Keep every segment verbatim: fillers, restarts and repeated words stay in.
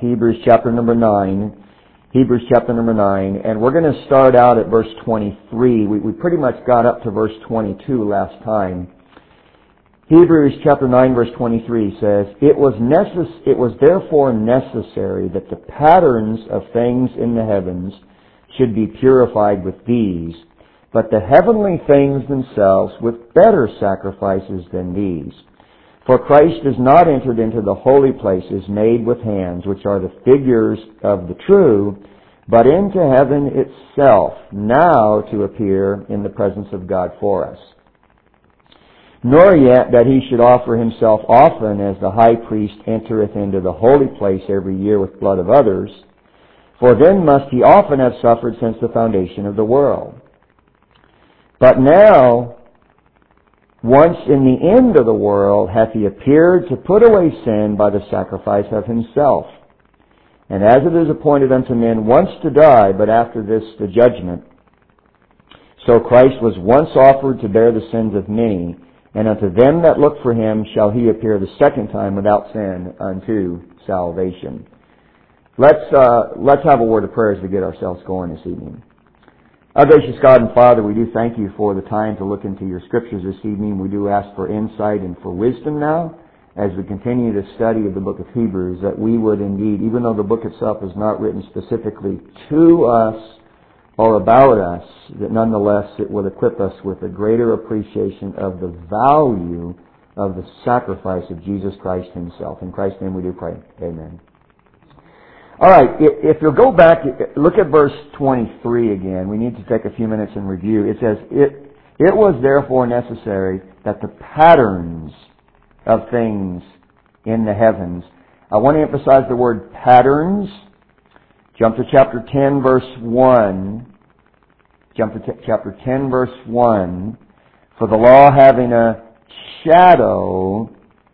Hebrews chapter number nine. Hebrews chapter number nine. And we're going to start out at verse twenty-three. We, we pretty much got up to verse twenty-two last time. Hebrews chapter nine verse twenty-three says, It was necess- it was therefore necessary that the patterns of things in the heavens should be purified with these, but the heavenly things themselves with better sacrifices than these. For Christ is not entered into the holy places made with hands, which are the figures of the true, but into heaven itself, now to appear in the presence of God for us. Nor yet that he should offer himself often, as the high priest entereth into the holy place every year with blood of others, for then must he often have suffered since the foundation of the world. But now, once in the end of the world, hath he appeared to put away sin by the sacrifice of himself. And as it is appointed unto men once to die, but after this the judgment, so Christ was once offered to bear the sins of many, and unto them that look for him shall he appear the second time without sin unto salvation. Let's uh, let's have a word of prayer as we get ourselves going this evening. Our gracious God and Father, we do thank you for the time to look into your Scriptures this evening. We do ask for insight and for wisdom now as we continue to study of the book of Hebrews, that we would indeed, even though the book itself is not written specifically to us or about us, that nonetheless it will equip us with a greater appreciation of the value of the sacrifice of Jesus Christ himself. In Christ's name we do pray. Amen. All right, if you'll go back, look at verse twenty-three again. We need to take a few minutes and review. It says, It, it was therefore necessary that the patterns of things in the heavens. I want to emphasize the word patterns. Jump to chapter ten, verse one. Jump to t- chapter ten, verse one. For the law having a shadow.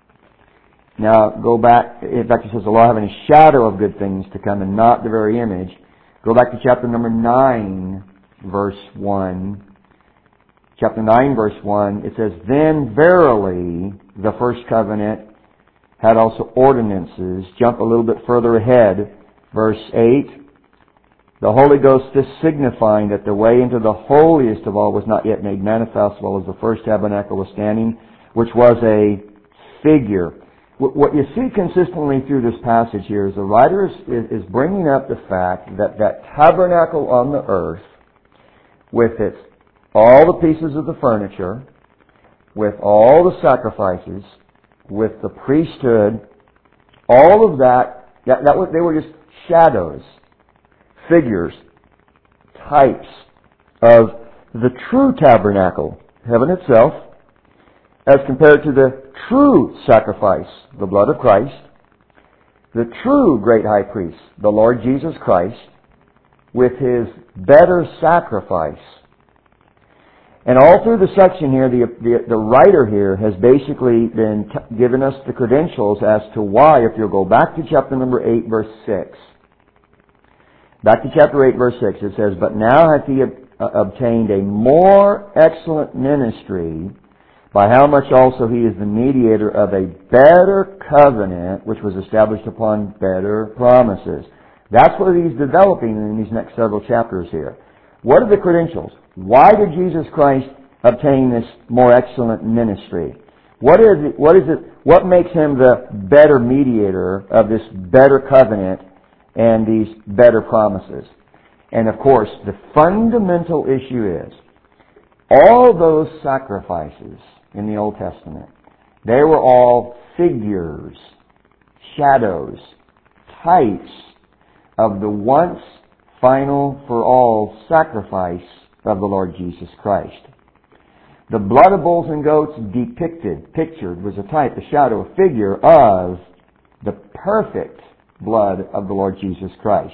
Now, go back. In fact, it says the law having a shadow of good things to come and not the very image. Go back to chapter number nine, verse one. Chapter nine, verse one. It says, Then verily the first covenant had also ordinances. Jump a little bit further ahead. Verse eight. The Holy Ghost is signifying that the way into the holiest of all was not yet made manifest, while as the first tabernacle was standing, which was a figure. What you see consistently through this passage here is the writer is, is bringing up the fact that that tabernacle on the earth, with its all the pieces of the furniture, with all the sacrifices, with the priesthood, all of that, that, that was, they were just shadows, figures, types of the true tabernacle, heaven itself, as compared to the true sacrifice, the blood of Christ, the true great high priest, the Lord Jesus Christ, with his better sacrifice. And all through the section here, the, the, the writer here has basically been t- given us the credentials as to why, if you'll go back to chapter number eight, verse six. Back to chapter eight, verse six, it says, But now hath he ob- uh, obtained a more excellent ministry, by how much also he is the mediator of a better covenant, which was established upon better promises. That's what he's developing in these next several chapters here. What are the credentials? Why did Jesus Christ obtain this more excellent ministry? What is it, what is it, what makes him the better mediator of this better covenant and these better promises? And of course, the fundamental issue is, all those sacrifices in the Old Testament, they were all figures, shadows, types of the once final for all sacrifice of the Lord Jesus Christ. The blood of bulls and goats depicted, pictured, was a type, a shadow, a figure of the perfect blood of the Lord Jesus Christ.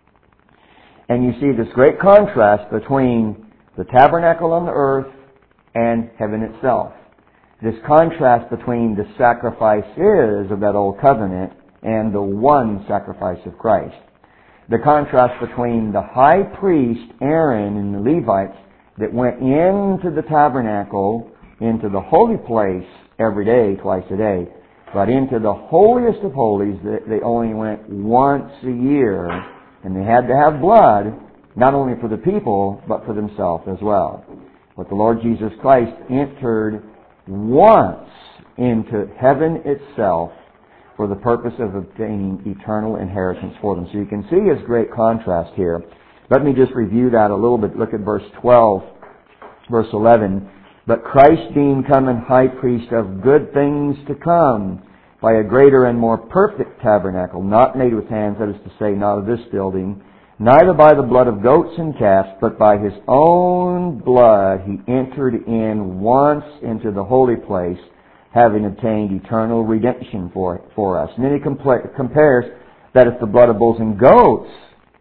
And you see this great contrast between the tabernacle on the earth and heaven itself. This contrast between the sacrifices of that old covenant and the one sacrifice of Christ. The contrast between the high priest, Aaron, and the Levites that went into the tabernacle, into the holy place every day, twice a day, But into the holiest of holies, they only went once a year, and they had to have blood, not only for the people, but for themselves as well. But the Lord Jesus Christ entered once into heaven itself for the purpose of obtaining eternal inheritance for them. So you can see his great contrast here. Let me just review that a little bit. Look at verse twelve, verse eleven. But Christ being come and high priest of good things to come, by a greater and more perfect tabernacle, not made with hands, that is to say, not of this building, neither by the blood of goats and calves, but by his own blood he entered in once into the holy place, having obtained eternal redemption for, for us. And then he compla- compares that if the blood of bulls and goats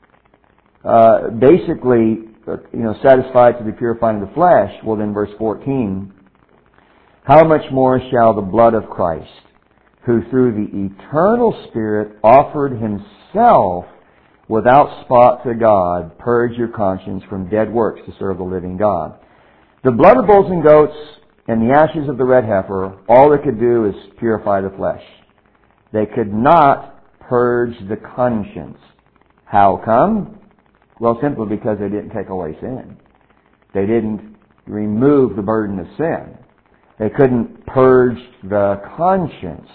uh, basically you know, satisfied to the purifying of the flesh, well then verse fourteen, how much more shall the blood of Christ, who through the eternal Spirit offered himself without spot to God, purge your conscience from dead works to serve the living God. The blood of bulls and goats and the ashes of the red heifer, all they could do is purify the flesh. They could not purge the conscience. How come? Well, simply because they didn't take away sin. They didn't remove the burden of sin. They couldn't purge the conscience.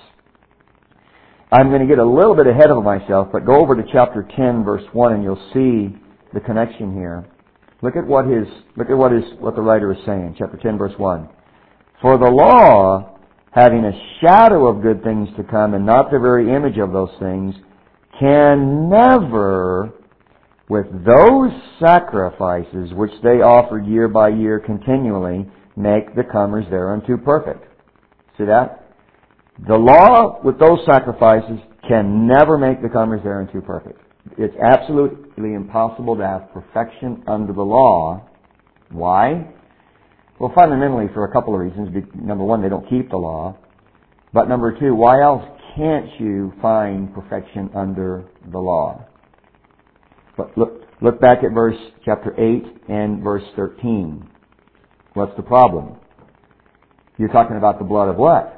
I'm going to get a little bit ahead of myself, but go over to chapter ten, verse one, and you'll see the connection here. Look at what his, look at what his, what the writer is saying. Chapter ten, verse one. For the law, having a shadow of good things to come, and not the very image of those things, can never, with those sacrifices which they offered year by year continually, make the comers thereunto perfect. See that? The law with those sacrifices can never make the comers thereunto perfect. It's absolutely impossible to have perfection under the law. Why? Well, fundamentally for a couple of reasons. Number one, they don't keep the law. But number two, why else can't you find perfection under the law? But look, look back at verse chapter eight and verse thirteen. What's the problem? You're talking about the blood of what?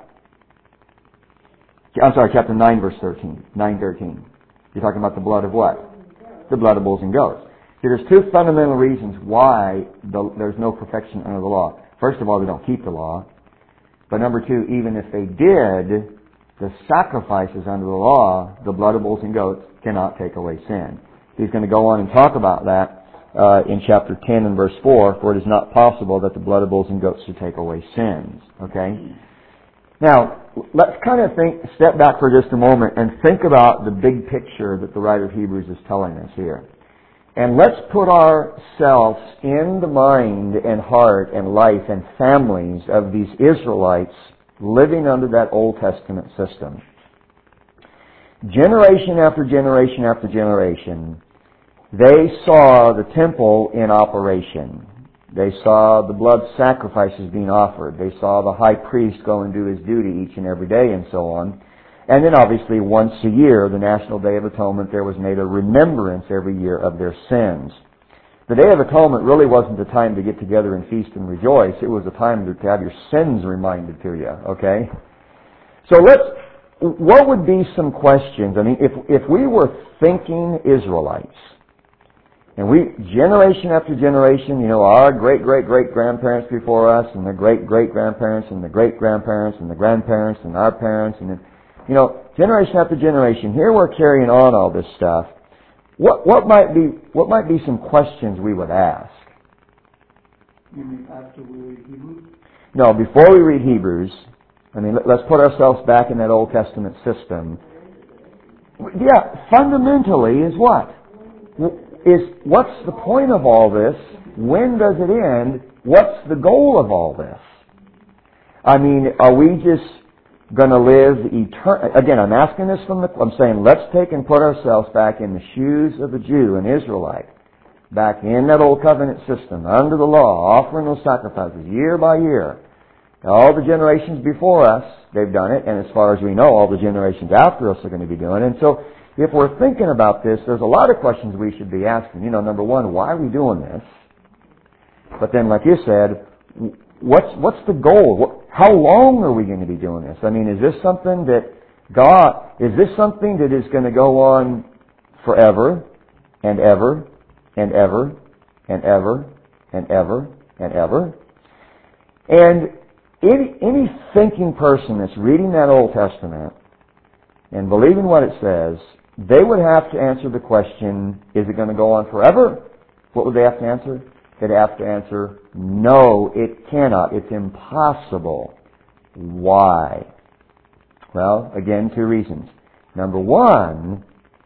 I'm sorry, chapter nine, verse thirteen. nine thirteen. You're talking about the blood of what? The blood of bulls and goats. See, there's two fundamental reasons why the, there's no perfection under the law. First of all, they don't keep the law. But number two, even if they did, the sacrifices under the law, the blood of bulls and goats, cannot take away sin. He's going to go on and talk about that uh, in chapter ten and verse four, for it is not possible that the blood of bulls and goats should take away sins. Okay? Now, let's kind of think, step back for just a moment and think about the big picture that the writer of Hebrews is telling us here. And let's put ourselves in the mind and heart and life and families of these Israelites living under that Old Testament system. Generation after generation after generation, they saw the temple in operation. They saw the blood sacrifices being offered. They saw the high priest go and do his duty each and every day and so on. And then obviously once a year, the National Day of Atonement, there was made a remembrance every year of their sins. The Day of Atonement really wasn't the time to get together and feast and rejoice. It was a time to have your sins reminded to you, okay? So let's, what would be some questions? I mean, if, if we were thinking Israelites, and we, generation after generation, you know, our great-great-great-grandparents before us, and the great-great-grandparents, and the great-grandparents, and the grandparents, and our parents, and then, you know, generation after generation, here we're carrying on all this stuff. What, what might be, what might be some questions we would ask? You mean after we read Hebrews? No, before we read Hebrews, I mean, let's put ourselves back in that Old Testament system. Yeah, fundamentally is what? Is what's the point of all this? When does it end? What's the goal of all this? I mean, are we just going to live eternal? Again, I'm asking this from the, I'm saying let's take and put ourselves back in the shoes of a Jew, an Israelite, back in that old covenant system, under the law, offering those sacrifices year by year. All the generations before us, they've done it, and as far as we know, all the generations after us are going to be doing it. And so, if we're thinking about this, there's a lot of questions we should be asking. You know, number one, why are we doing this? But then, like you said, what's what's the goal? how long are we going to be doing this? I mean, is this something that God, is this something that is going to go on forever and ever and ever and ever and ever and ever? And any, any thinking person that's reading that Old Testament and believing what it says, they would have to answer the question, is it going to go on forever? What would they have to answer? They'd have to answer, no, it cannot. It's impossible. Why? Well, again, two reasons. Number one,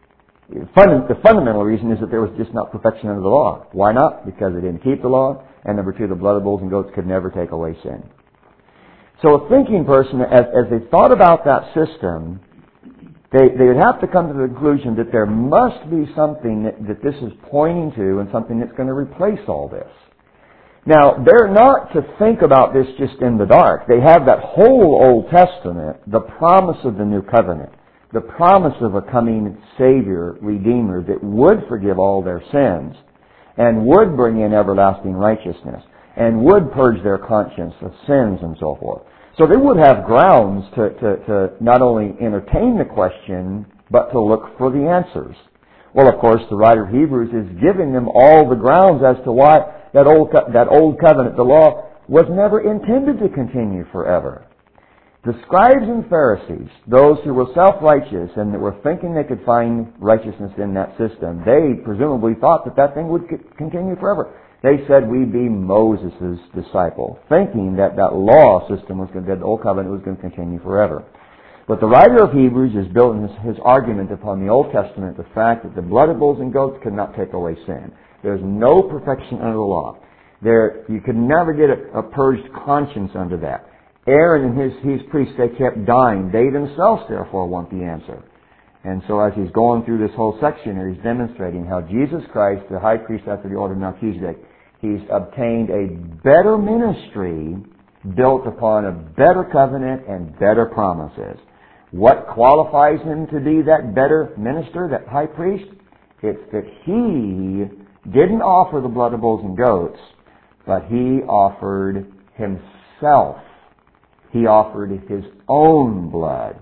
the fundamental reason is that there was just not perfection under the law. Why not? Because they didn't keep the law. And number two, the blood of bulls and goats could never take away sin. So a thinking person, as, as they thought about that system, they, they would have to come to the conclusion that there must be something that, that this is pointing to and something that's going to replace all this. Now, they're not to think about this just in the dark. They have that whole Old Testament, the promise of the New Covenant, the promise of a coming Savior, Redeemer, that would forgive all their sins and would bring in everlasting righteousness and would purge their conscience of sins and so forth. So they would have grounds to, to, to not only entertain the question, but to look for the answers. Well, of course, the writer of Hebrews is giving them all the grounds as to why that old, that old covenant, the law, was never intended to continue forever. The scribes and Pharisees, those who were self-righteous and that were thinking they could find righteousness in that system, they presumably thought that that thing would continue forever. They said, we be Moses' disciple, thinking that that law system was going to, that the old covenant was going to continue forever. But the writer of Hebrews is building his, his argument upon the Old Testament, the fact that the blood of bulls and goats could not take away sin. There's no perfection under the law. There, you could never get a, a purged conscience under that. Aaron and his, his priests, they kept dying. They themselves, therefore, want the answer. And so as he's going through this whole section here, he's demonstrating how Jesus Christ, the high priest after the order of Melchizedek, he's obtained a better ministry built upon a better covenant and better promises. What qualifies him to be that better minister, that high priest? It's that he didn't offer the blood of bulls and goats, but he offered himself. He offered his own blood.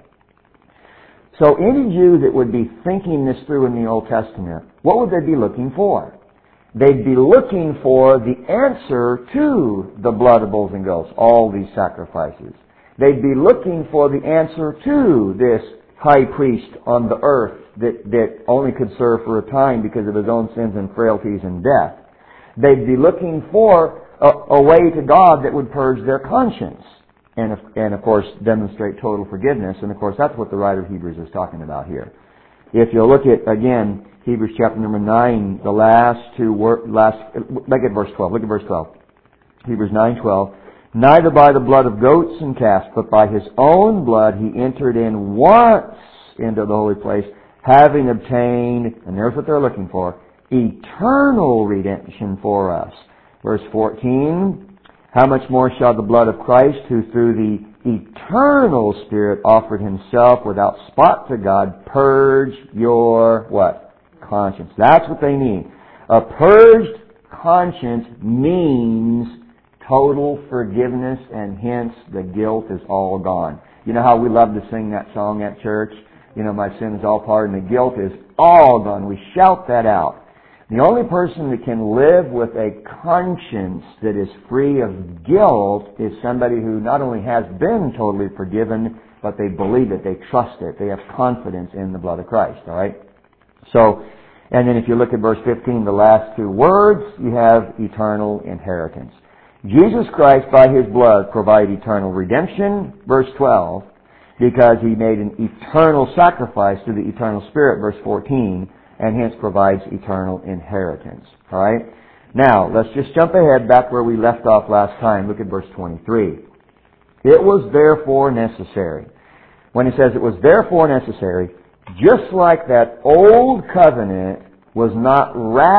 So any Jew that would be thinking this through in the Old Testament, what would they be looking for? They'd be looking for the answer to the blood of bulls and goats, all these sacrifices. They'd be looking for the answer to this high priest on the earth that, that only could serve for a time because of his own sins and frailties and death. They'd be looking for a, a way to God that would purge their conscience. And of, and of course, demonstrate total forgiveness. And of course, that's what the writer of Hebrews is talking about here. If you look at, again, Hebrews chapter number nine, the last two words, last, look at verse twelve. Look at verse twelve. Hebrews nine twelve. Neither by the blood of goats and calves, but by his own blood he entered in once into the holy place, having obtained, and there's what they're looking for, eternal redemption for us. Verse fourteen. How much more shall the blood of Christ, who through the eternal Spirit offered himself without spot to God, purge your, what? Conscience. That's what they mean. A purged conscience means total forgiveness, and hence the guilt is all gone. You know how we love to sing that song at church? You know, my sin is all pardoned, the guilt is all gone. We shout that out. The only person that can live with a conscience that is free of guilt is somebody who not only has been totally forgiven, but they believe it, they trust it, they have confidence in the blood of Christ, all right? So, and then if you look at verse fifteen, the last two words, you have eternal inheritance. Jesus Christ, by his blood, provided eternal redemption, verse twelve, because he made an eternal sacrifice to the eternal Spirit, verse fourteen, and hence provides eternal inheritance. All right? Now, let's just jump ahead back where we left off last time. Look at verse twenty-three. It was therefore necessary. When he says it was therefore necessary, just like that old covenant was not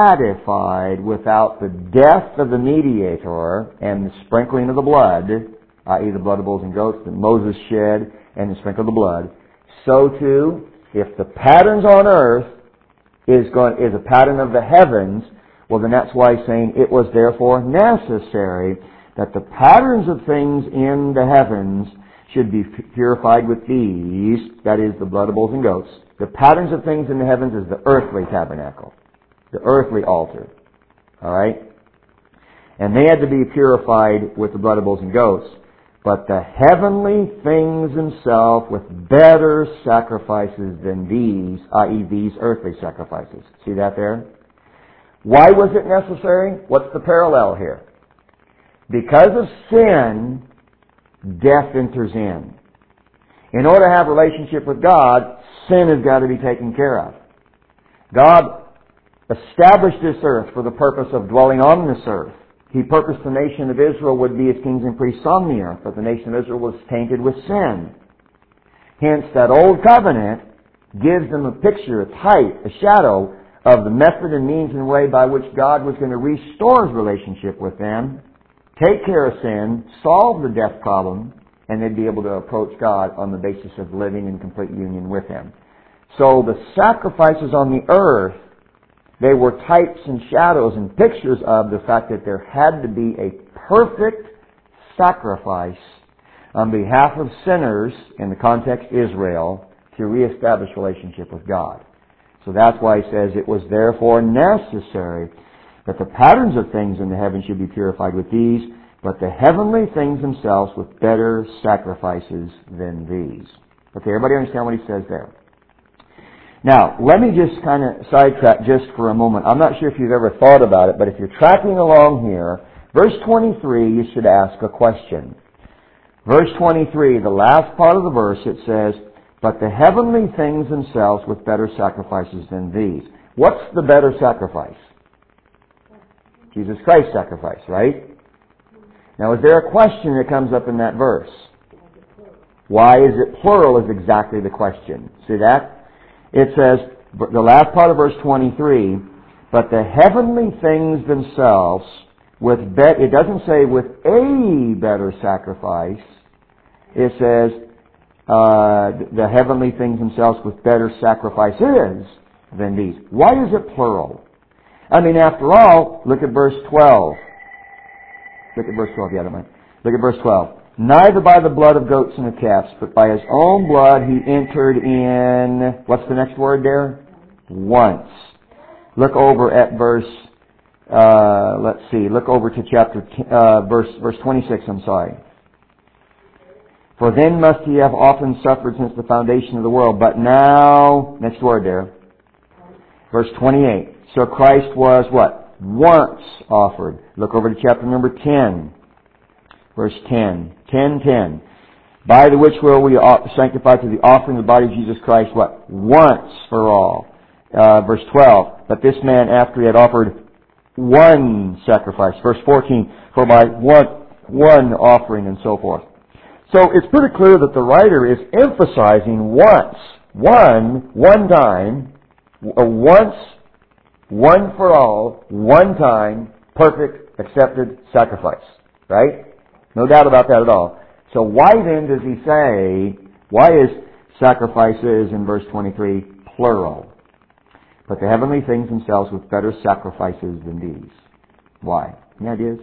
ratified without the death of the mediator and the sprinkling of the blood, that is the blood of bulls and goats that Moses shed and the sprinkle of the blood, so too, if the patterns on earth is going is a pattern of the heavens, well then that's why he's saying it was therefore necessary, that the patterns of things in the heavens should be purified with these, that is, the blood of bulls and goats. The patterns of things in the heavens is the earthly tabernacle, the earthly altar. All right? And they had to be purified with the blood of bulls and goats. But the heavenly things themselves with better sacrifices than these, that is these earthly sacrifices. See that there? Why was it necessary? What's the parallel here? Because of sin, death enters in. In order to have a relationship with God, sin has got to be taken care of. God established this earth for the purpose of dwelling on this earth. He purposed the nation of Israel would be His kings and priests on the earth, but the nation of Israel was tainted with sin. Hence, that old covenant gives them a picture, a type, a shadow of the method and means and way by which God was going to restore His relationship with them, take care of sin, solve the death problem, and they'd be able to approach God on the basis of living in complete union with Him. So the sacrifices on the earth, they were types and shadows and pictures of the fact that there had to be a perfect sacrifice on behalf of sinners, in the context Israel, to reestablish relationship with God. So that's why he says it was therefore necessary that the patterns of things in the heavens should be purified with these, but the heavenly things themselves with better sacrifices than these. Okay, everybody understand what he says there? Now, let me just kind of sidetrack just for a moment. I'm not sure if you've ever thought about it, but if you're tracking along here, verse twenty-three, you should ask a question. Verse twenty-three, the last part of the verse, it says, but the heavenly things themselves with better sacrifices than these. What's the better sacrifice? Jesus Christ's sacrifice, right? Now, is there a question that comes up in that verse? Why is it plural is exactly the question. See that? It says, the last part of verse twenty-three, but the heavenly things themselves with be- it doesn't say with a better sacrifice. It says, uh, the heavenly things themselves with better sacrifices than these. Why is it plural? I mean, after all, look at verse twelve. Look at verse twelve, yeah, I don't mind. Look at verse twelve. Neither by the blood of goats and of calves, but by His own blood He entered in, what's the next word there? Once. Look over at verse, uh, let's see, look over to chapter, uh, verse, verse twenty-six, I'm sorry. For then must He have often suffered since the foundation of the world, but now, next word there, verse twenty-eight. So Christ was what? Once offered. Look over to chapter number ten. Verse ten. ten ten. By the which will we sanctify through the offering of the body of Jesus Christ, what? Once for all. Uh, verse twelve. But this man, after he had offered one sacrifice. Verse fourteen. For by one, one offering and so forth. So it's pretty clear that the writer is emphasizing once. One, one time, a once, one for all, one time, perfect, accepted sacrifice. Right? No doubt about that at all. So why then does he say, why is sacrifices in verse twenty-three plural? But the heavenly things themselves with better sacrifices than these. Why? Any ideas?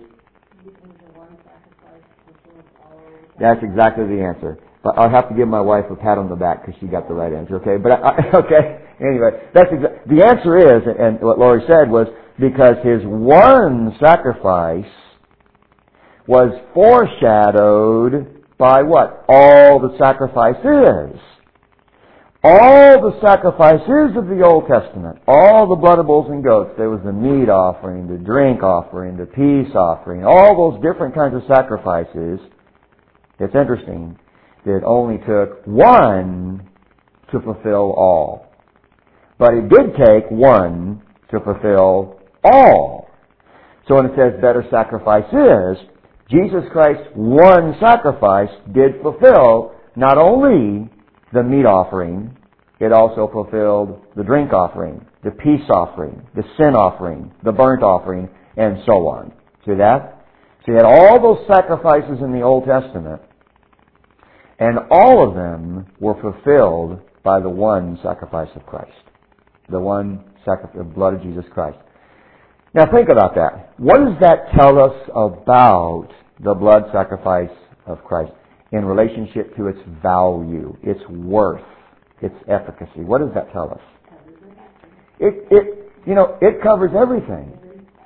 That's exactly the answer. But I'll have to give my wife a pat on the back because she got the right answer. Okay, but I, okay. Anyway, that's exa- the answer is, and what Laurie said was because His one sacrifice was foreshadowed by what? All the sacrifices. All the sacrifices of the Old Testament. All the blood of bulls and goats. There was the meat offering, the drink offering, the peace offering. All those different kinds of sacrifices. It's interesting that it only took one to fulfill all. But it did take one to fulfill all. So when it says better sacrifices, Jesus Christ's one sacrifice did fulfill not only the meat offering, it also fulfilled the drink offering, the peace offering, the sin offering, the burnt offering, and so on. See that? So you had all those sacrifices in the Old Testament, and all of them were fulfilled by the one sacrifice of Christ. The one sacrifice, the blood of Jesus Christ. Now think about that. What does that tell us about the blood sacrifice of Christ in relationship to its value, its worth, its efficacy. What does that tell us? It, it, you know, it covers everything.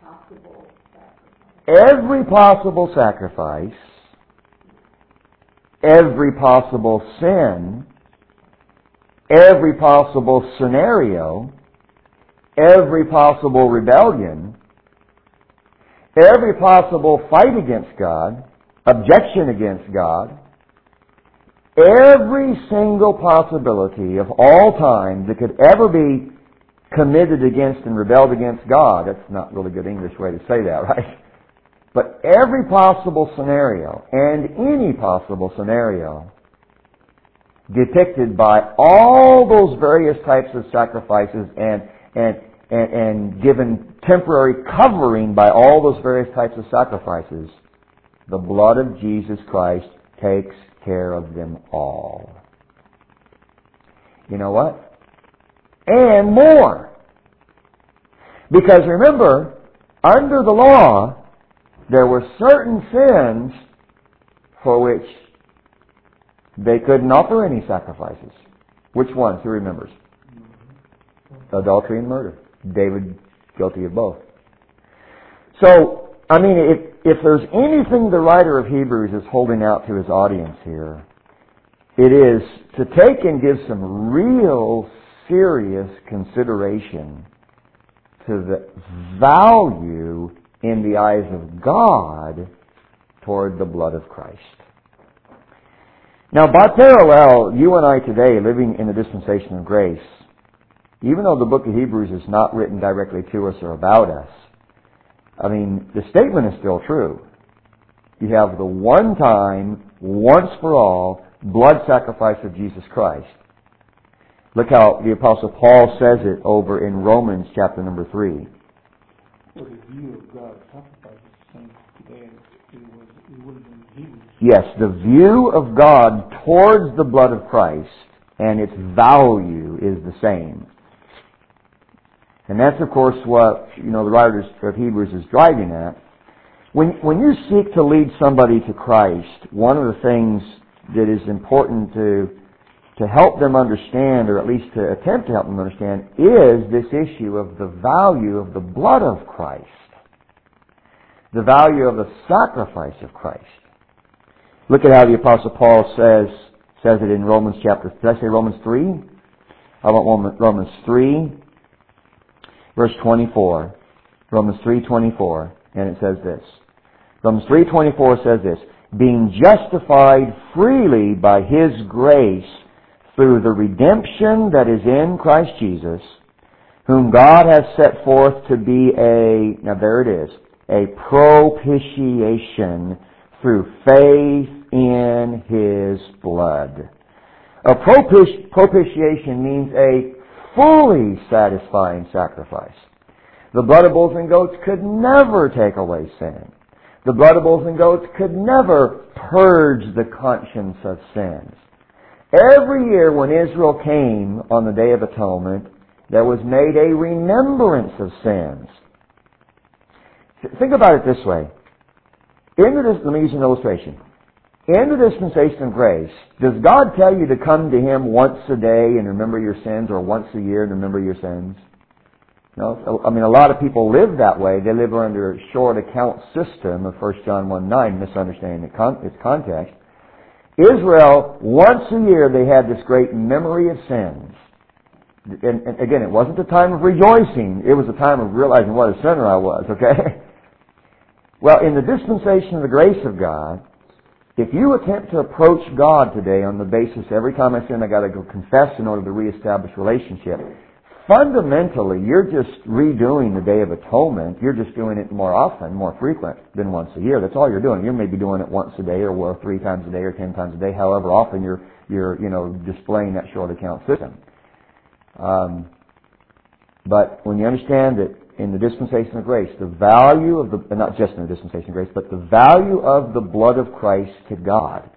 Every possible sacrifice, every possible sin, every possible scenario, every possible rebellion, every possible fight against God, objection against God, every single possibility of all time that could ever be committed against and rebelled against God. That's not really good English way to say that, right? But every possible scenario and any possible scenario depicted by all those various types of sacrifices and and and, and given temporary covering by all those various types of sacrifices, the blood of Jesus Christ takes care of them all. You know what? And more. Because remember, under the law, there were certain sins for which they couldn't offer any sacrifices. Which ones? Who remembers? Adultery and murder. David, guilty of both. So, I mean, if, if there's anything the writer of Hebrews is holding out to his audience here, it is to take and give some real serious consideration to the value in the eyes of God toward the blood of Christ. Now, by parallel, you and I today, living in the dispensation of grace, even though the book of Hebrews is not written directly to us or about us, I mean, the statement is still true. You have the one-time, once-for-all, blood sacrifice of Jesus Christ. Look how the Apostle Paul says it over in Romans chapter number three. So the view of God's sacrifice is the same today as it was, it would have been in Hebrews. Yes, the view of God towards the blood of Christ and its value is the same. And that's, of course, what, you know, the writer of Hebrews is driving at. When, when you seek to lead somebody to Christ, one of the things that is important to, to help them understand, or at least to attempt to help them understand, is this issue of the value of the blood of Christ. The value of the sacrifice of Christ. Look at how the Apostle Paul says, says it in Romans chapter, did I say Romans three? How about Romans three? Verse twenty-four, Romans three twenty-four, and it says this. Romans three twenty-four says this, being justified freely by His grace through the redemption that is in Christ Jesus, whom God has set forth to be a, now there it is, a propitiation through faith in His blood. A propiti- propitiation means a fully satisfying sacrifice. The blood of bulls and goats could never take away sin. The blood of bulls and goats could never purge the conscience of sins. Every year when Israel came on the Day of Atonement, there was made a remembrance of sins. Think about it this way. In the, let me use an illustration. In the dispensation of grace, does God tell you to come to Him once a day and remember your sins, or once a year and remember your sins? No, I mean, a lot of people live that way. They live under a short account system of First John one nine, misunderstanding its context. Israel, once a year, they had this great memory of sins. And, and again, it wasn't a time of rejoicing. It was a time of realizing what a sinner I was, okay? Well, in the dispensation of the grace of God, if you attempt to approach God today on the basis, every time I sin, I got to go confess in order to reestablish relationship, fundamentally, you're just redoing the Day of Atonement. You're just doing it more often, more frequent than once a year. That's all you're doing. You may be doing it once a day, or well, three times a day, or ten times a day. However often you're you're you know displaying that short account system. Um, but when you understand that in the dispensation of grace, the value of the, not just in the dispensation of grace, but the value of the blood of Christ to God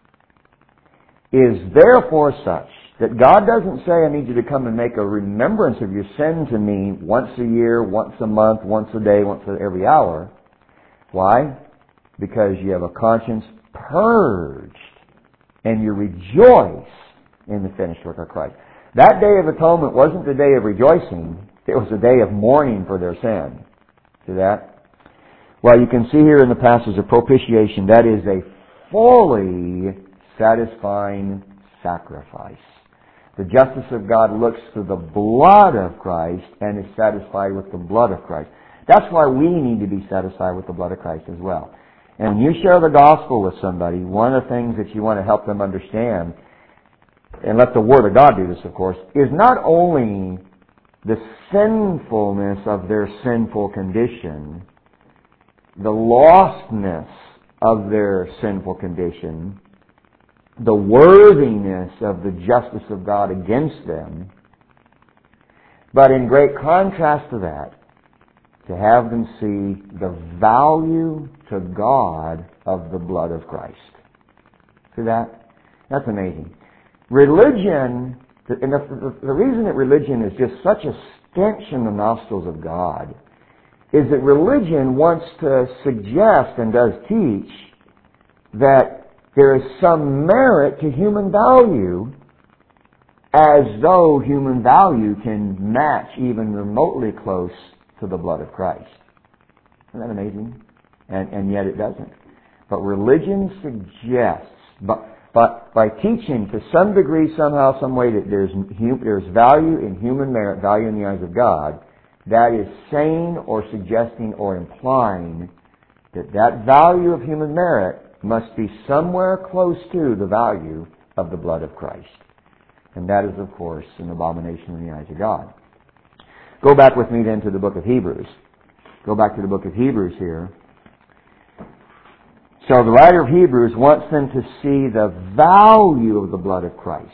is therefore such that God doesn't say, I need you to come and make a remembrance of your sin to me once a year, once a month, once a day, once a, every hour. Why? because you have a conscience purged, and you rejoice in the finished work of Christ. That day of atonement wasn't the day of rejoicing. It was a day of mourning for their sin. See that? Well, you can see here in the passage of propitiation, that is a fully satisfying sacrifice. The justice of God looks to the blood of Christ and is satisfied with the blood of Christ. That's why we need to be satisfied with the blood of Christ as well. And when you share the gospel with somebody, one of the things that you want to help them understand, and let the Word of God do this, of course, is not only the sinfulness of their sinful condition, the lostness of their sinful condition, the worthiness of the justice of God against them, but in great contrast to that, to have them see the value to God of the blood of Christ. See that? That's amazing. Religion, and the, the reason that religion is just such a stench in the nostrils of God is that religion wants to suggest and does teach that there is some merit to human value, as though human value can match even remotely close to the blood of Christ. Isn't that amazing? And, and yet it doesn't. But religion suggests, but, but by teaching to some degree, somehow, some way, that there's, there's value in human merit, value in the eyes of God, that is saying or suggesting or implying that that value of human merit must be somewhere close to the value of the blood of Christ. And that is, of course, an abomination in the eyes of God. Go back with me then to the book of Hebrews. Go back to the book of Hebrews here. So the writer of Hebrews wants them to see the value of the blood of Christ.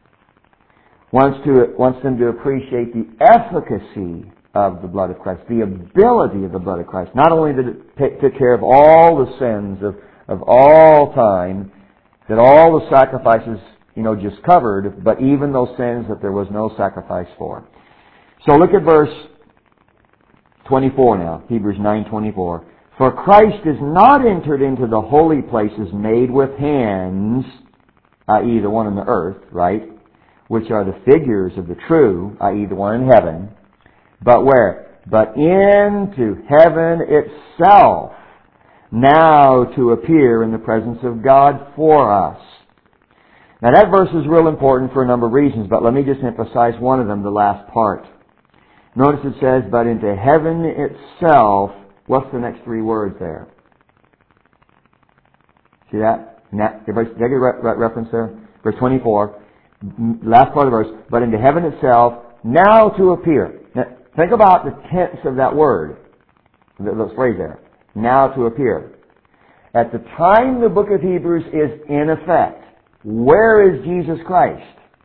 Wants to wants them to appreciate the efficacy of the blood of Christ, the ability of the blood of Christ. Not only did it take, take care of all the sins of, of all time, that all the sacrifices, you know, just covered, but even those sins that there was no sacrifice for. So look at verse twenty-four now, Hebrews nine twenty-four. For Christ is not entered into the holy places made with hands, that is the one on the earth, right, which are the figures of the true, that is the one in heaven, but where? But into heaven itself, now to appear in the presence of God for us. Now that verse is real important for a number of reasons, but let me just emphasize one of them, the last part. Notice it says, but into heaven itself. What's the next three words there? See that? Everybody get a reference there? Verse twenty-four, last part of the verse, but into heaven itself, now to appear. Now, think about the tense of that word, the phrase there. Now to appear. At the time the book of Hebrews is in effect, where is Jesus Christ?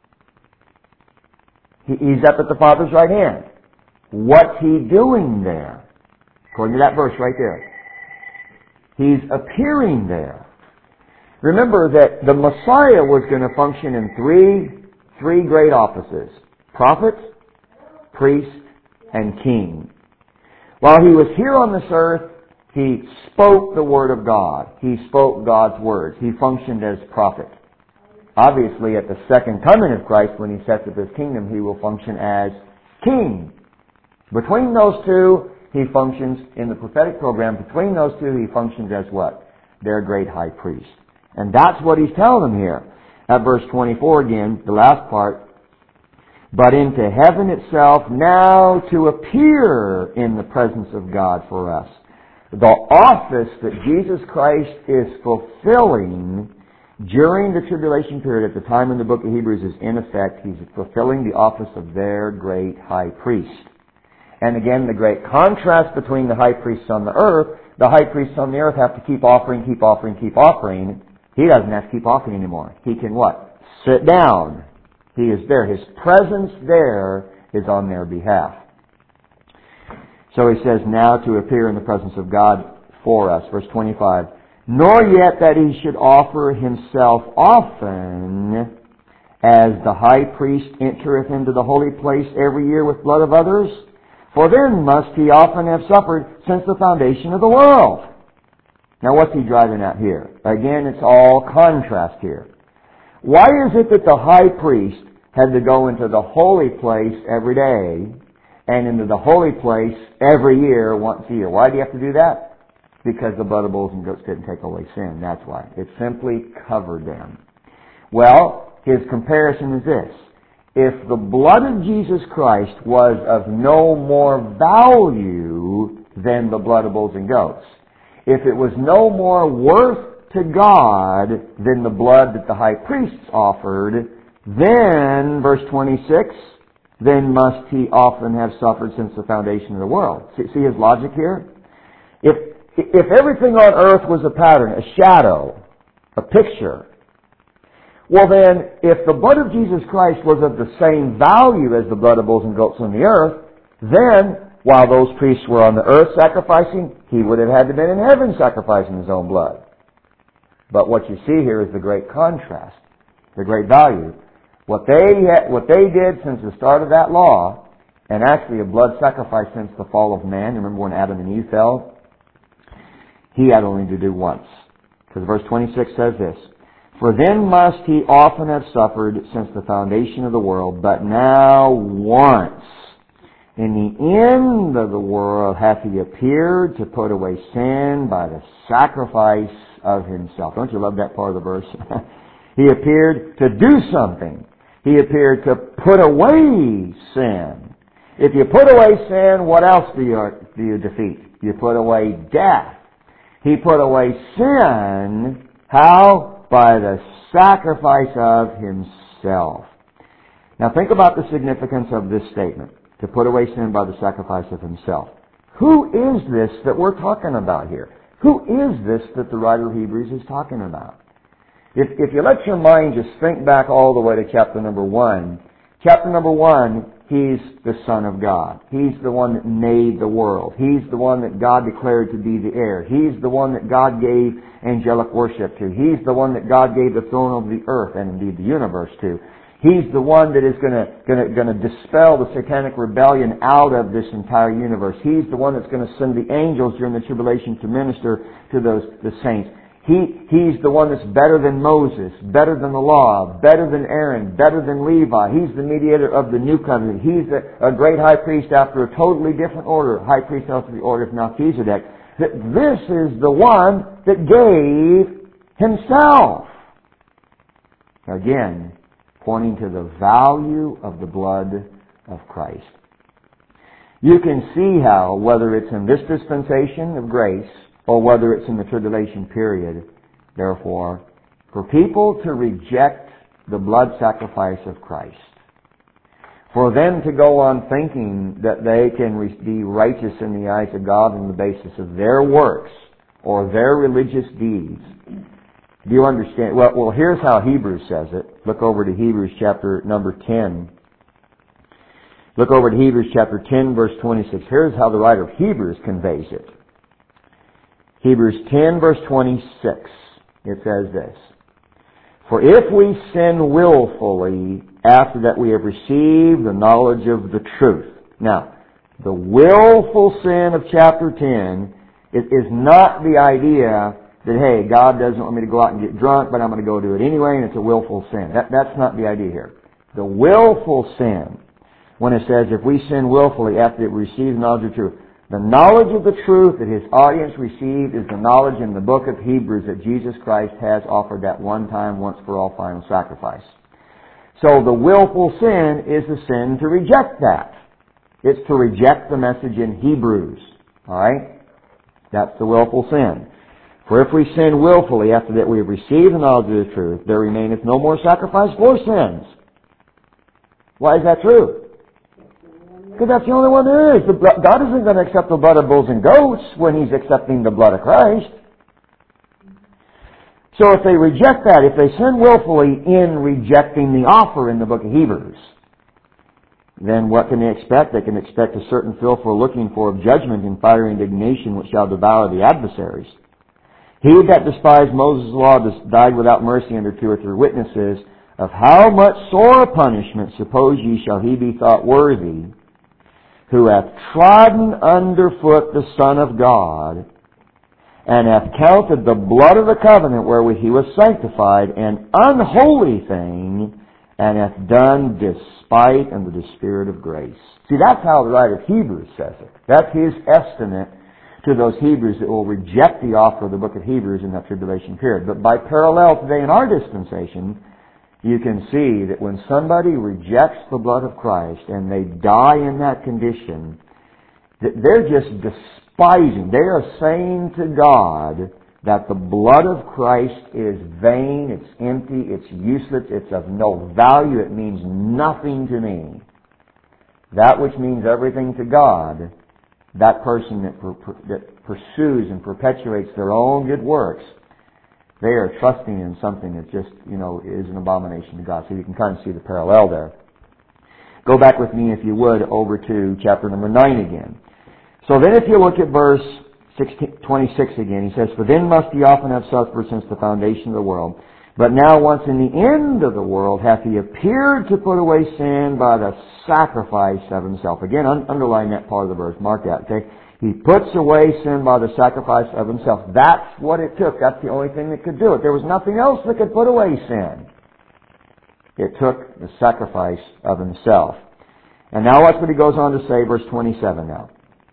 He's up at the Father's right hand. What's He doing there? According to that verse right there. He's appearing there. Remember that the Messiah was going to function in three, three great offices. Prophet, priest, and king. While He was here on this earth, He spoke the Word of God. He spoke God's words. He functioned as prophet. Obviously, at the second coming of Christ, when He sets up His kingdom, He will function as king. Between those two, He functions in the prophetic program. Between those two, He functions as what? Their great high priest. And that's what He's telling them here. At verse twenty-four again, the last part. But into heaven itself, now to appear in the presence of God for us. The office that Jesus Christ is fulfilling during the tribulation period, at the time in the book of Hebrews, is in effect, He's fulfilling the office of their great high priest. And again, the great contrast between the high priests on the earth, the high priests on the earth have to keep offering, keep offering, keep offering. He doesn't have to keep offering anymore. He can what? Sit down. He is there. His presence there is on their behalf. So He says, now to appear in the presence of God for us. Verse twenty-five. Nor yet that He should offer Himself often, as the high priest entereth into the holy place every year with blood of others. For then must He often have suffered since the foundation of the world. Now what's he driving at here? Again, it's all contrast here. Why is it that the high priest had to go into the holy place every day and into the holy place every year, once a year? Why do you have to do that? Because the blood of bulls and goats didn't take away sin. That's why. It simply covered them. Well, his comparison is this. If the blood of Jesus Christ was of no more value than the blood of bulls and goats, if it was no more worth to God than the blood that the high priests offered, then, verse twenty-six, then must he often have suffered since the foundation of the world. See, see his logic here? If, if everything on earth was a pattern, a shadow, a picture, well then, if the blood of Jesus Christ was of the same value as the blood of bulls and goats on the earth, then, while those priests were on the earth sacrificing, he would have had to been in heaven sacrificing his own blood. But what you see here is the great contrast, the great value. What they had, what they did since the start of that law, and actually a blood sacrifice since the fall of man. Remember when Adam and Eve fell? He had only to do once. Because verse twenty-six says this, for then must he often have suffered since the foundation of the world, but now once in the end of the world hath he appeared to put away sin by the sacrifice of himself. Don't you love that part of the verse? He appeared to do something. He appeared to put away sin. If you put away sin, what else do you, do you defeat? You put away death. He put away sin. How? By the sacrifice of himself. Now think about the significance of this statement. To put away sin by the sacrifice of himself. Who is this that we're talking about here? Who is this that the writer of Hebrews is talking about? If, if you let your mind just think back all the way to chapter number one, chapter number one, he's the Son of God. He's the one that made the world. He's the one that God declared to be the heir. He's the one that God gave angelic worship to. He's the one that God gave the throne of the earth and indeed the universe to. He's the one that is going to, going to, going to dispel the satanic rebellion out of this entire universe. He's the one that's going to send the angels during the tribulation to minister to those the saints. He, he's the one that's better than Moses, better than the law, better than Aaron, better than Levi. He's the mediator of the new covenant. He's a, a great high priest after a totally different order, high priest after the order of Melchizedek. That this is the one that gave himself. Again, pointing to the value of the blood of Christ. You can see how, whether it's in this dispensation of grace, or whether it's in the tribulation period, therefore, for people to reject the blood sacrifice of Christ, for them to go on thinking that they can be righteous in the eyes of God on the basis of their works or their religious deeds. Do you understand? Well, well, here's how Hebrews says it. Look over to Hebrews chapter number ten. Look over to Hebrews chapter ten, verse twenty-six. Here's how the writer of Hebrews conveys it. Hebrews ten, verse twenty-six. It says this, for if we sin willfully after that we have received the knowledge of the truth. Now, the willful sin of chapter ten is, is not the idea that, hey, God doesn't want me to go out and get drunk, but I'm going to go do it anyway, and it's a willful sin. That, that's not the idea here. The willful sin, when it says, if we sin willfully after we receive the knowledge of the truth, the knowledge of the truth that his audience received is the knowledge in the book of Hebrews that Jesus Christ has offered that one time, once for all final sacrifice. So the willful sin is the sin to reject that. It's to reject the message in Hebrews. Alright? That's the willful sin. For if we sin willfully after that we have received the knowledge of the truth, there remaineth no more sacrifice for sins. Why is that true? Because that's the only one there is. The blood, God isn't going to accept the blood of bulls and goats when He's accepting the blood of Christ. So if they reject that, if they sin willfully in rejecting the offer in the book of Hebrews, then what can they expect? They can expect a certain filthful looking for of judgment and fiery indignation which shall devour the adversaries. He that despised Moses' law died without mercy under two or three witnesses. Of how much sore punishment, suppose ye, shall he be thought worthy, who hath trodden under foot the Son of God, and hath counted the blood of the covenant wherewith he was sanctified an unholy thing, and hath done despite unto the Spirit of grace. See, that's how the writer of Hebrews says it. That's his estimate to those Hebrews that will reject the offer of the book of Hebrews in that tribulation period. But by parallel today in our dispensation, you can see that when somebody rejects the blood of Christ and they die in that condition, that they're just despising. They are saying to God that the blood of Christ is vain, it's empty, it's useless, it's of no value, it means nothing to me. That which means everything to God, that person that, per, per, that pursues and perpetuates their own good works, they are trusting in something that just, you know, is an abomination to God. So you can kind of see the parallel there. Go back with me, if you would, over to chapter number nine again. So then if you look at verse sixteen, twenty-six again, he says, For then must he often have suffered since the foundation of the world. But now once in the end of the world hath he appeared to put away sin by the sacrifice of himself. Again, un- underline that part of the verse. Mark that, okay? He puts away sin by the sacrifice of himself. That's what it took. That's the only thing that could do it. There was nothing else that could put away sin. It took the sacrifice of himself. And now watch what he goes on to say, verse twenty-seven now.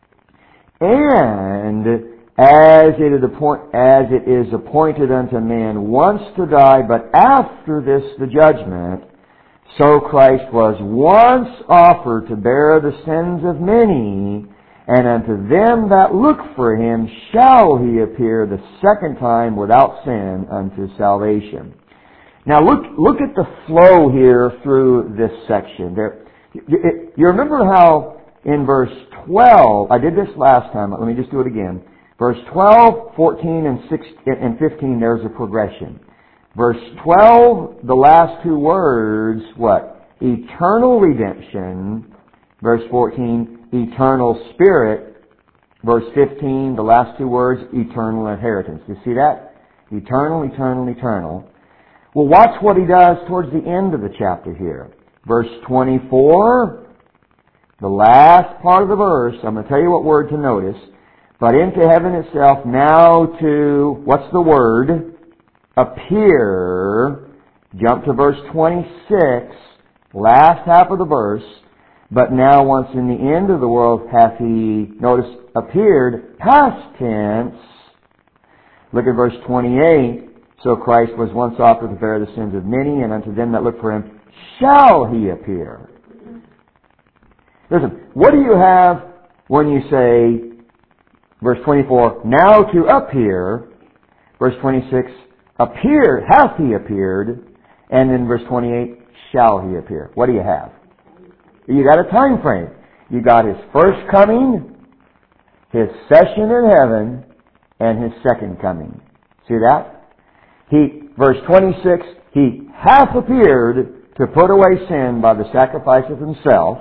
And as it is appoint, as it is appointed unto man once to die, but after this the judgment, so Christ was once offered to bear the sins of many, and unto them that look for him shall he appear the second time without sin unto salvation. Now look, look at the flow here through this section. There, you, you remember how in verse twelve, I did this last time, let me just do it again. Verse twelve, fourteen, and sixteen, and fifteen, there's a progression. Verse twelve, the last two words, what? Eternal redemption. Verse fourteen, eternal spirit. Verse fifteen, the last two words, eternal inheritance. You see that? Eternal, eternal, eternal. Well, watch what he does towards the end of the chapter here. Verse twenty-four, the last part of the verse, I'm going to tell you what word to notice. But into heaven itself now to, what's the word? Appear. Jump to verse twenty-six, last half of the verse. But now once in the end of the world hath he, notice, appeared, past tense. Look at verse twenty-eight. So Christ was once offered to bear the sins of many, and unto them that look for him shall he appear. Listen, what do you have when you say, verse twenty-four, now to appear, verse twenty-six, appear, hath he appeared, and then verse twenty-eight, shall he appear? What do you have? You got a time frame. You got his first coming, his session in heaven, and his second coming. See that? He, verse twenty-six, he hath appeared to put away sin by the sacrifice of himself.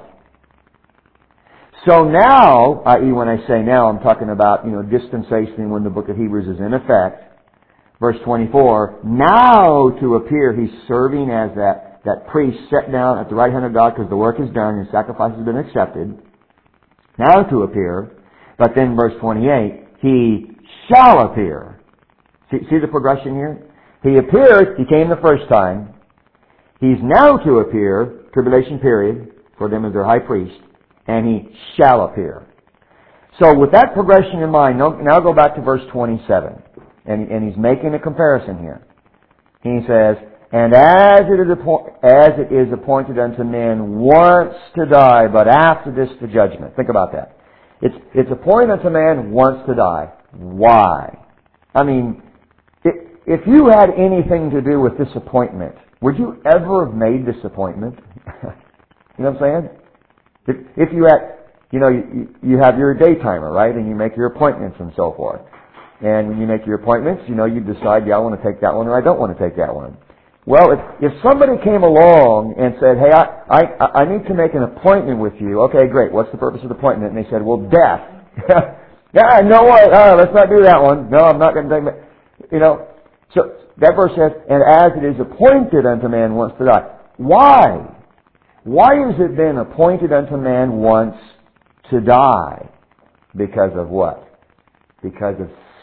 So now, that is when I say now, I'm talking about, you know, dispensation when the book of Hebrews is in effect. Verse twenty-four, now to appear, he's serving as that, that priest set down at the right hand of God because the work is done and sacrifice has been accepted. Now to appear. But then verse twenty-eight, he shall appear. See, see the progression here? He appeared, he came the first time. He's now to appear, tribulation period, for them as their high priest. And he shall appear. So with that progression in mind, now go back to verse twenty-seven. And, and he's making a comparison here. He says, And as it, is appo- as it is appointed unto men once to die, but after this the judgment. Think about that. It's, it's appointed unto man once to die. Why? I mean, it, if you had anything to do with this appointment, would you ever have made this appointment? You know what I'm saying? If, if you had, you know, you, you have your day timer, right? And you make your appointments and so forth. And when you make your appointments, you know, you decide, yeah, I want to take that one or I don't want to take that one. Well, if, if somebody came along and said, hey, I, I, I need to make an appointment with you. Okay, great. What's the purpose of the appointment? And they said, well, death. Yeah, no, uh, let's not do that one. No, I'm not going to take that. You know, so that verse says, and as it is appointed unto man once to die. Why? Why has it been appointed unto man once to die? Because of what? Because of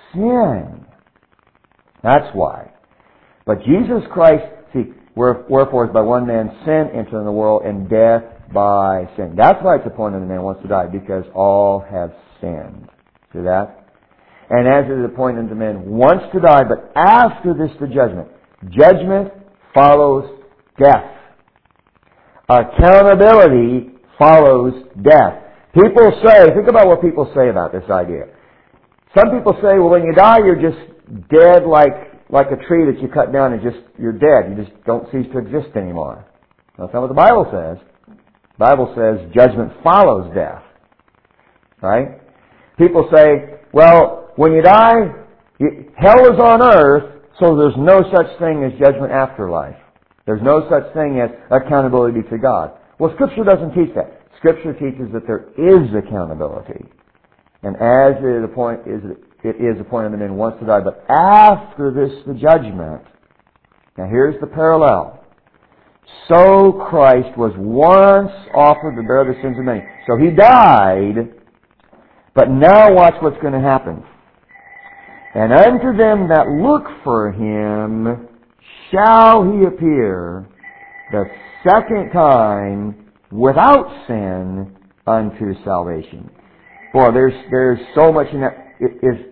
sin. That's why. But Jesus Christ, see, wherefore is by one man sin entered in the world, and death by sin. That's why it's appointed that man wants to die, because all have sinned. See that? And as it is appointed that man wants to die, but after this the judgment. Judgment follows death. Accountability follows death. People say, think about what people say about this idea. Some people say, well, when you die, you're just dead like like a tree that you cut down and just, you're dead. You just don't cease to exist anymore. That's not what the Bible says. The Bible says judgment follows death. Right? People say, well, when you die, you, hell is on earth, so there's no such thing as judgment after life. There's no such thing as accountability to God. Well, Scripture doesn't teach that. Scripture teaches that there is accountability. And as it appoint, is, it is appointed that man wants to die, but after this the judgment. Now here's the parallel. So Christ was once offered to bear the sins of many. So He died, but now watch what's going to happen. And unto them that look for Him shall He appear the second time without sin unto salvation. Boy, there's there's so much in that. It is.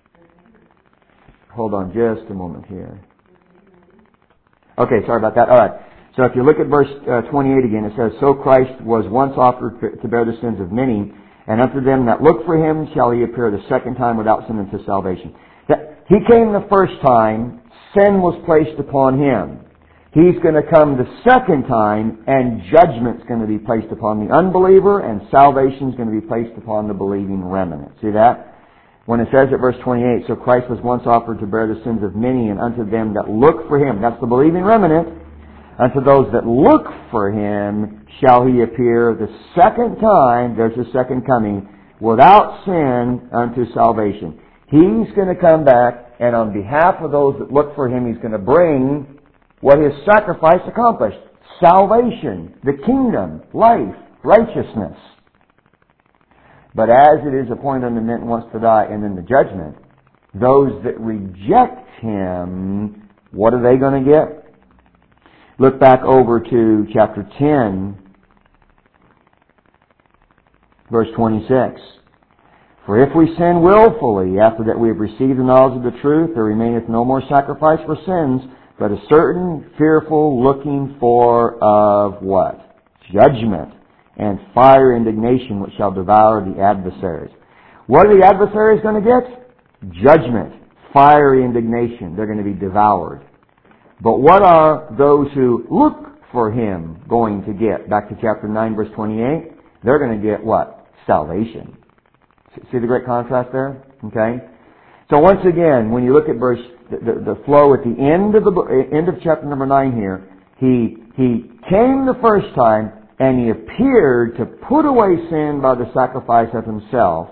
Hold on just a moment here. Okay, sorry about that. All right. So if you look at verse uh, twenty-eight again, it says, So Christ was once offered to bear the sins of many, and unto them that look for Him shall He appear the second time without sin unto salvation. That, he came the first time, sin was placed upon Him. He's going to come the second time, and judgment's going to be placed upon the unbeliever, and salvation's going to be placed upon the believing remnant. See that? When it says at verse twenty-eight, So Christ was once offered to bear the sins of many, and unto them that look for Him, that's the believing remnant, unto those that look for Him shall He appear the second time, there's the second coming, without sin unto salvation. He's going to come back, and on behalf of those that look for Him, He's going to bring what His sacrifice accomplished. Salvation, the kingdom, life, righteousness. But as it is appointed unto men wants to die, and then the judgment, those that reject Him, what are they going to get? Look back over to chapter ten, verse twenty-six. For if we sin willfully, after that we have received the knowledge of the truth, there remaineth no more sacrifice for sins, but a certain fearful looking for of what? Judgment and fire indignation which shall devour the adversaries. What are the adversaries going to get? Judgment, fiery indignation. They're going to be devoured. But what are those who look for Him going to get? Back to chapter nine, verse twenty-eight. They're going to get what? Salvation. See the great contrast there? Okay. So once again, when you look at verse the, the, the flow at the end of the end of chapter number nine here, he he came the first time and He appeared to put away sin by the sacrifice of Himself.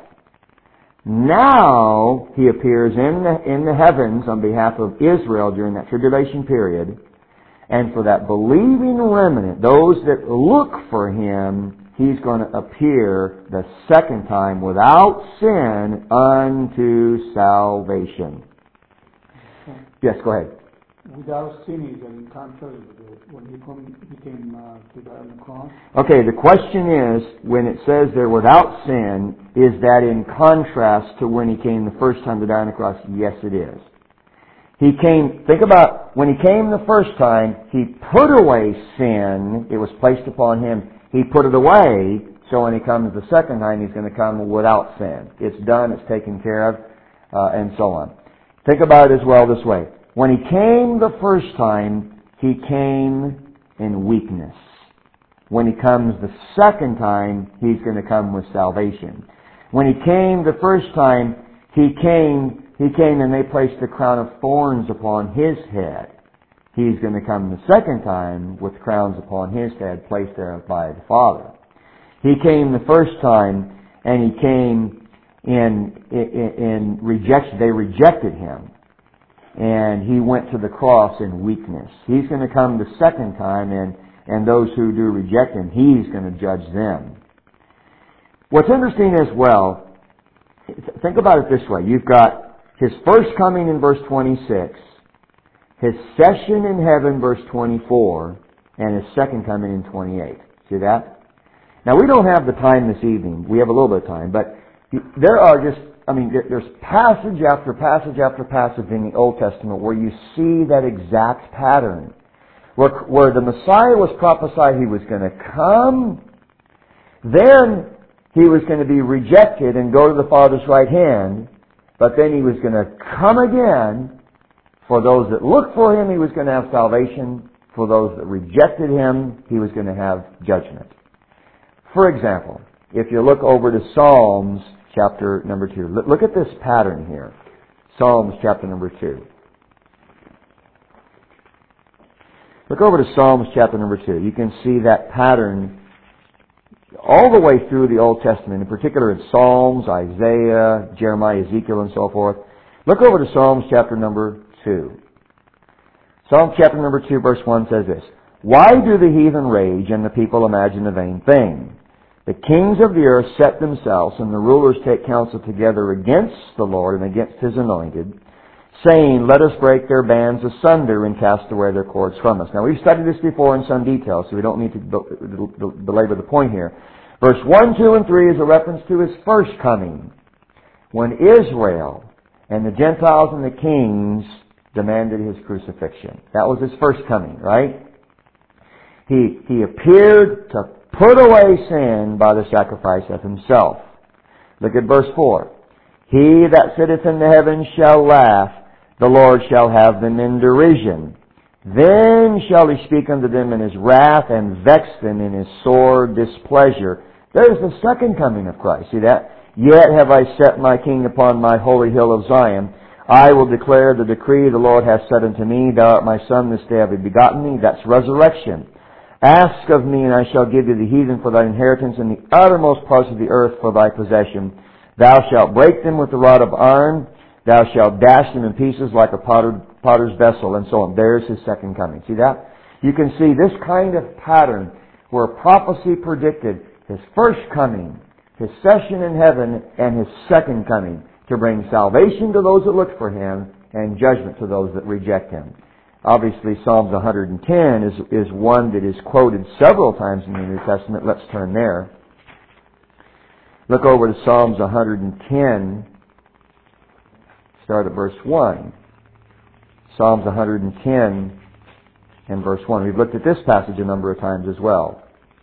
Now He appears in the in the heavens on behalf of Israel during that tribulation period, and for that believing remnant, those that look for Him, He's going to appear the second time without sin unto salvation. Yes, go ahead. Without sin is in contrast with when He come, he came uh, to die on the cross. Okay, the question is, when it says there without sin, is that in contrast to when He came the first time to die on the cross? Yes, it is. He came, think about, when He came the first time, He put away sin. It was placed upon Him. He put it away, so when He comes the second time, He's going to come without sin. It's done, it's taken care of, uh, and so on. Think about it as well this way. When He came the first time, He came in weakness. When He comes the second time, He's going to come with salvation. When He came the first time, He came, He came and they placed the crown of thorns upon His head. He's going to come the second time with crowns upon His head placed there by the Father. He came the first time and He came in, in, in rejection. They rejected Him. And He went to the cross in weakness. He's going to come the second time, and, and those who do reject Him, He's going to judge them. What's interesting as well, think about it this way. You've got, His first coming in verse twenty-six, His session in heaven, verse twenty-four, and His second coming in twenty-eight. See that? Now, we don't have the time this evening. We have a little bit of time, but there are just, I mean, there's passage after passage after passage in the Old Testament where you see that exact pattern. Where, where the Messiah was prophesied He was going to come, then He was going to be rejected and go to the Father's right hand, but then He was going to come again. For those that looked for Him, He was going to have salvation. For those that rejected Him, He was going to have judgment. For example, if you look over to Psalms chapter number two, look at this pattern here. Psalms chapter number two. Look over to Psalms chapter number two. You can see that pattern all the way through the Old Testament, in particular in Psalms, Isaiah, Jeremiah, Ezekiel, and so forth. Look over to Psalms chapter number two. Psalm chapter number two, verse one says this, "Why do the heathen rage and the people imagine a vain thing? The kings of the earth set themselves, and the rulers take counsel together against the Lord and against His anointed, saying, Let us break their bands asunder and cast away their cords from us." Now, we've studied this before in some detail, so we don't need to belabor the point here. Verse one, two, and three is a reference to His first coming, when Israel and the Gentiles and the kings demanded His crucifixion. That was His first coming, right? He, he appeared to put away sin by the sacrifice of Himself. Look at verse four. "He that sitteth in the heavens shall laugh, the Lord shall have them in derision. Then shall He speak unto them in His wrath, and vex them in His sore displeasure." There's the second coming of Christ. See that? "Yet have I set my king upon my holy hill of Zion. I will declare the decree the Lord hath said unto me, Thou art my son, this day have I begotten thee." That's resurrection. "Ask of me, and I shall give thee the heathen for thine inheritance, and the uttermost parts of the earth for thy possession. Thou shalt break them with the rod of iron. Thou shalt dash them in pieces like a potter, potter's vessel," and so on. There's His second coming. See that? You can see this kind of pattern where prophecy predicted His first coming, His session in heaven, and His second coming to bring salvation to those that look for Him and judgment to those that reject Him. Obviously, Psalms one hundred ten is, is one that is quoted several times in the New Testament. Let's turn there. Look over to Psalms one hundred ten. Start at verse one. Psalms one hundred ten and verse one. We've looked at this passage a number of times as well.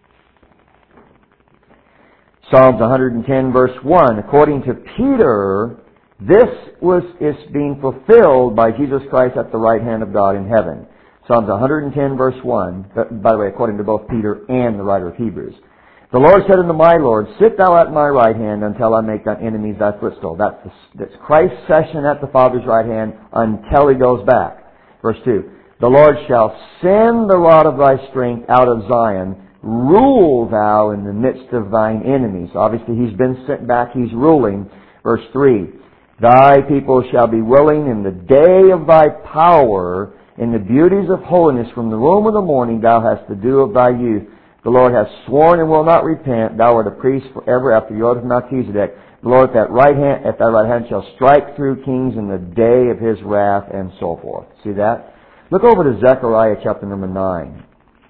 Psalms one hundred ten, verse one. "According to Peter, this was is being fulfilled by Jesus Christ at the right hand of God in heaven." Psalms one hundred ten, verse one. By the way, according to both Peter and the writer of Hebrews. "The Lord said unto my Lord, Sit thou at my right hand until I make thine enemies thy footstool." That's, the, that's Christ's session at the Father's right hand until He goes back. Verse two. "The Lord shall send the rod of thy strength out of Zion. Rule thou in the midst of thine enemies." Obviously, He's been sent back. He's ruling. Verse three. "Thy people shall be willing in the day of thy power, in the beauties of holiness. From the womb of the morning thou hast the dew of thy youth. The Lord hath sworn and will not repent. Thou art a priest forever after the order of Melchizedek. The Lord at that right hand, at thy right hand shall strike through kings in the day of His wrath," and so forth. See that? Look over to Zechariah chapter number nine.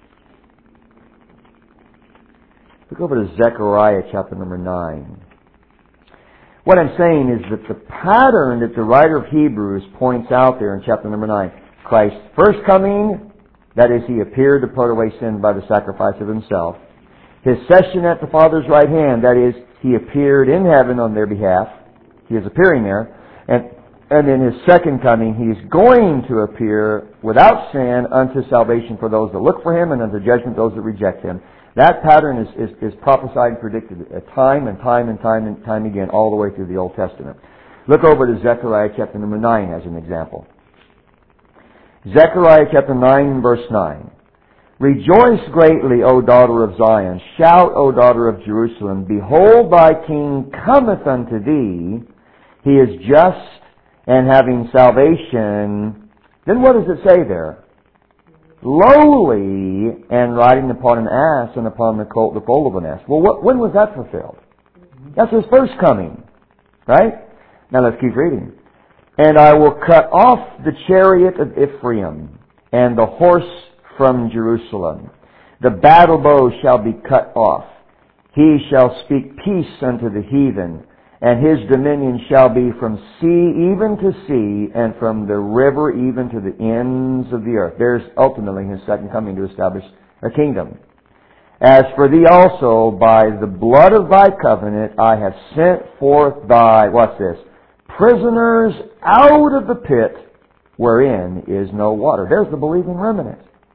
Look over to Zechariah chapter number nine. What I'm saying is that the pattern that the writer of Hebrews points out there in chapter number nine, Christ's first coming, that is, He appeared to put away sin by the sacrifice of Himself. His session at the Father's right hand, that is, He appeared in heaven on their behalf. He is appearing there. And, and in His second coming, He is going to appear without sin unto salvation for those that look for Him and unto judgment those that reject Him. That pattern is, is, is prophesied and predicted time and time and time and time again all the way through the Old Testament. Look over to Zechariah chapter number nine as an example. Zechariah chapter nine and verse nine. "Rejoice greatly, O daughter of Zion. Shout, O daughter of Jerusalem. Behold, thy king cometh unto thee. He is just and having salvation." Then what does it say there? "Lowly, and riding upon an ass, and upon the colt the foal of an ass." Well, what, when was that fulfilled? That's His first coming. Right? Now let's keep reading. And I will cut off the chariot of Ephraim, and the horse from Jerusalem. The battle bow shall be cut off. He shall speak peace unto the heathen, and his dominion shall be from sea even to sea, and from the river even to the ends of the earth. There's ultimately his second coming to establish a kingdom. As for thee also, by the blood of thy covenant, I have sent forth thy, what's this? Prisoners out of the pit wherein is no water. There's the believing remnant.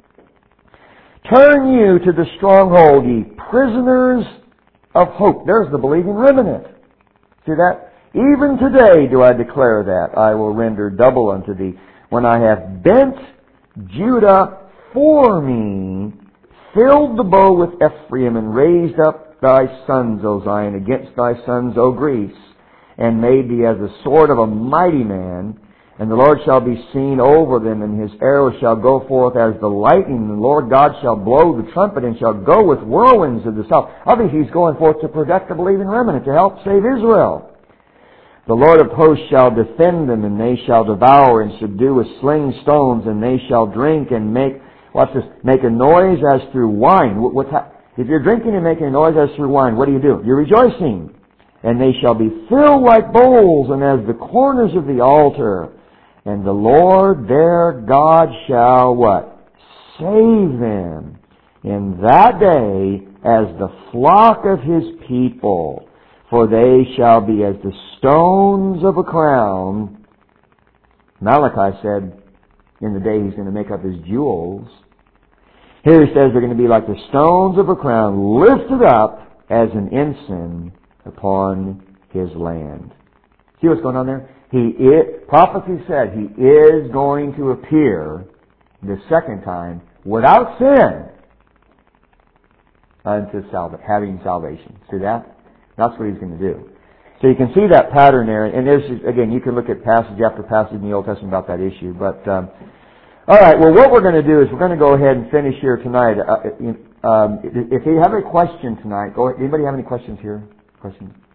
Turn you to the stronghold, ye prisoners of hope. There's the believing remnant. See that? Even today do I declare that I will render double unto thee, when I have bent Judah for me, filled the bow with Ephraim, and raised up thy sons, O Zion, against thy sons, O Greece, and made thee as the sword of a mighty man. And the Lord shall be seen over them, and his arrows shall go forth as the lightning. And the Lord God shall blow the trumpet, and shall go with whirlwinds of the south. Obviously he's going forth to protect the believing remnant, to help save Israel. The Lord of hosts shall defend them, and they shall devour and subdue with sling stones, and they shall drink and make, watch this, make a noise as through wine. What's ha- if you're drinking and making a noise as through wine, what do you do? You're rejoicing. And they shall be filled like bowls, and as the corners of the altar. And the Lord their God shall what? Save them in that day as the flock of his people. For they shall be as the stones of a crown. Malachi said in the day he's going to make up his jewels. Here he says they're going to be like the stones of a crown, lifted up as an ensign upon his land. See what's going on there? He is, prophecy said he is going to appear the second time without sin unto salva- having salvation. See that? That's what he's going to do. So you can see that pattern there. And there's, again, you can look at passage after passage in the Old Testament about that issue. But, um, all right, well, what we're going to do is we're going to go ahead and finish here tonight. Uh, um, if you have a question tonight, go ahead. Anybody have any questions here? Questions?